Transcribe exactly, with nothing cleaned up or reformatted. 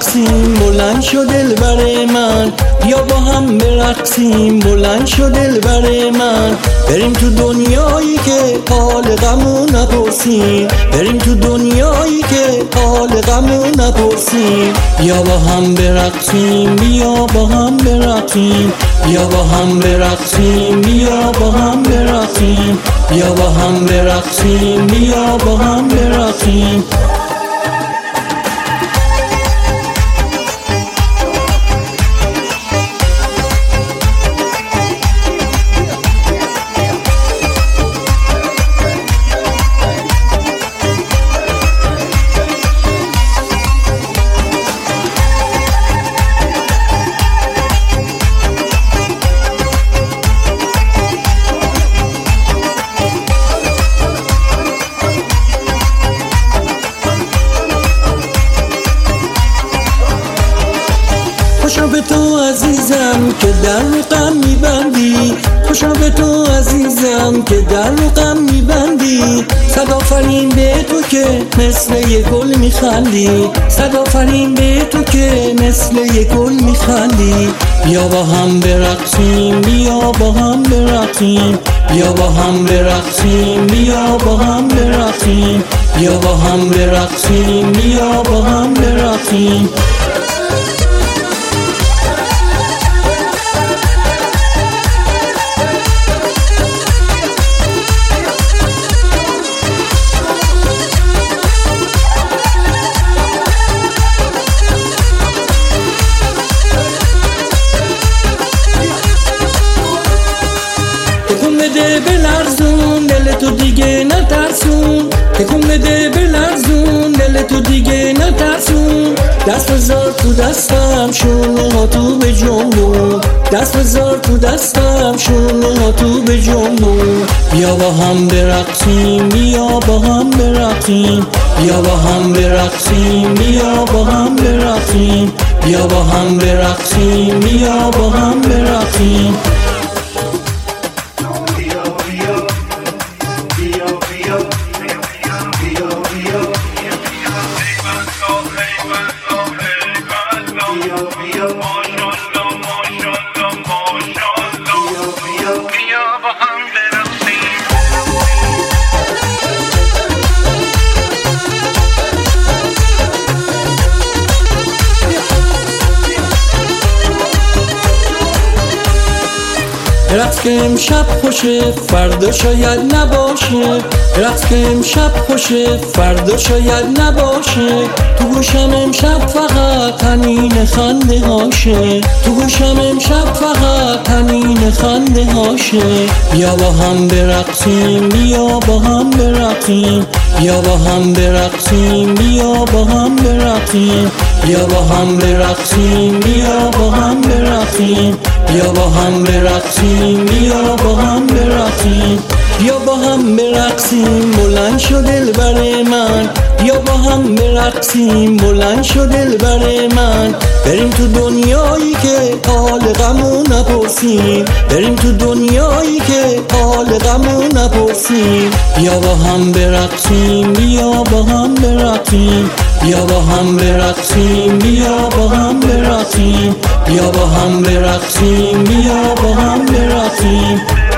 برقصیم بلند شو دلبر من، بیا با هم برقصیم بلند شو دلبر من. بریم تو دنیایی که حال غمو نپرسیم، بریم تو دنیایی که حال غمو نپرسیم. بیا با هم برقصیم، بیا با هم برقصیم، بیا با هم برقصیم، بیا با هم برقصیم، بیا با هم برقصیم، بیا با هم برقصیم. خوشا به تو عزیزم که در رو غم میبندی، خوشا به تو عزیزم که در رو غم میبندی. صد آفرین به تو که مثل یک گل میخندی، صد آفرین به تو که مثل یک گل میخندی. بیا با هم برقصیم، بیا با هم برقصیم، بیا با هم برقصیم، بیا با هم برقصیم، بیا با هم برقصیم، بیا با هم برقصیم. بده بلرزون دل تو دیگه نترسون، تکون بده بلرزون دل تو دیگه نترسون. دست بذار تو دستم شونه ها تو به جنبون، دست بذار تو دستم شونه ها تو به جنبون. بیا با هم برقصیم، بیا با هم برقصیم، بیا با هم برقصیم، بیا با هم برقصیم، بیا با هم برقصیم، بیا با هم برقصیم. رقص که امشب خوشه فردا شاید نباشه، رقص که امشب خوشه فردا شاید نباشه. تو گوشم امشب فقط طنین خنده هاشه، تو گوشم امشب فقط طنین خنده هاشه. بیا با هم برقصیم، بیا با هم برقصیم، بیا با هم برقصیم، بیا با هم برقصیم، بیا با هم برقصیم، بیا با هم برقصیم، بیا با هم برقصیم، بیا با هم برقصیم. بیا با هم برقصیم بلند شو دلبر من، بیا با هم برقصیم بلند شو دلبر من. بریم تو دنیایی که حال غمو نپرسیم، بریم تو دنیایی که حال غمو نپرسیم. بیا با هم برقصیم، بیا با هم برقصیم، بیا با هم برقصیم، بیا با هم برقصیم، بیا با هم برقصیم، بیا با هم برقصیم.